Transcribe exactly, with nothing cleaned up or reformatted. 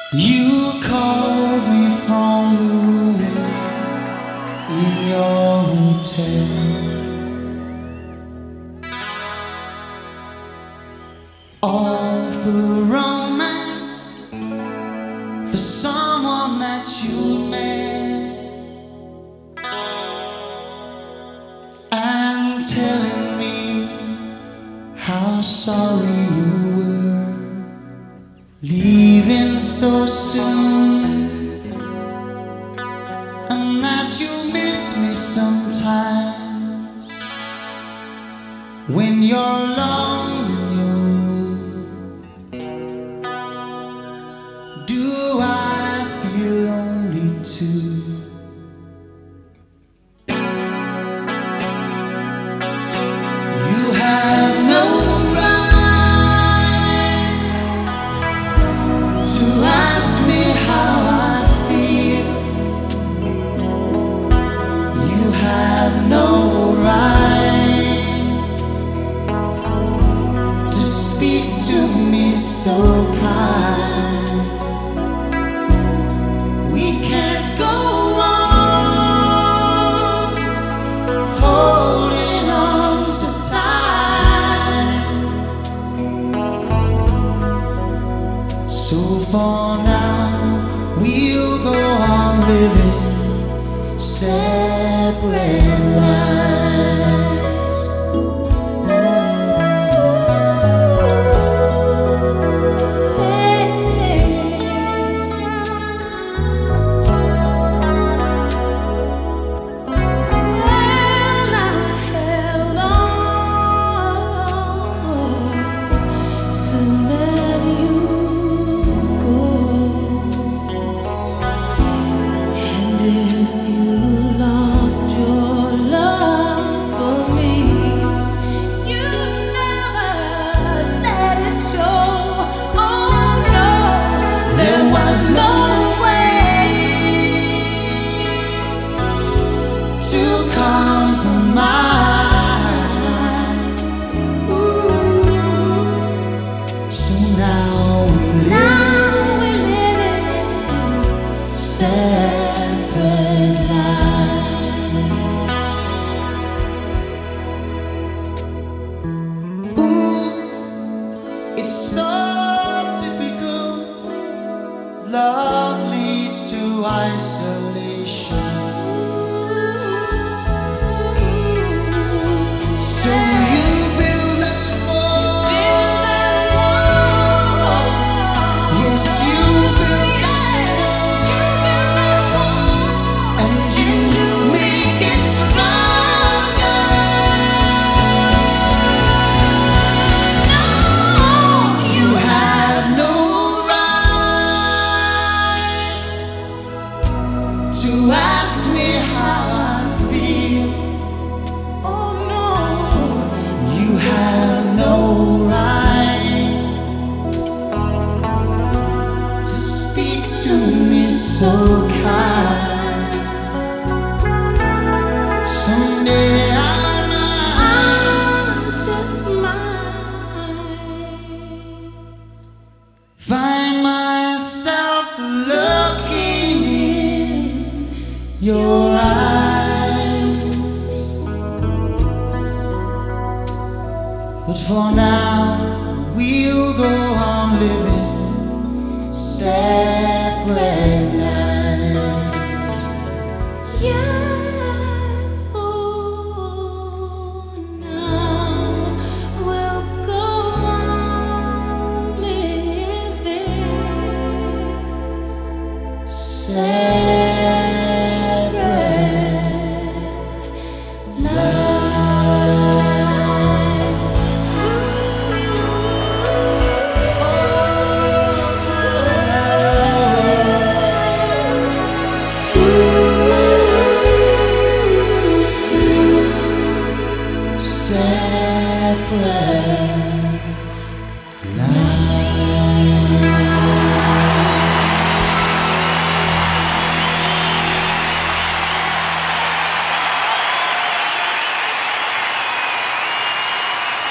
You called me from the room in your hotel. All full of romance for someone that you met, and telling me how sorry you were leaving so soon, and that you miss me sometimes when you're alone in your room. Do I feel lonely too? You have no no right to speak to me so kind. We can't go on holding on to time. So for now we'll go on living separate lives. It's so typical. Love leads to isolation. So you build that wall. Yes, you build that wall, and you make it stronger. You have no to ask me how I feel. Oh no, you have no right to speak to me so kind. Someday I might just might find myself looking in your eyes, but for now we'll go on living separate lives. Yes, for now we'll go on living separate. Separate.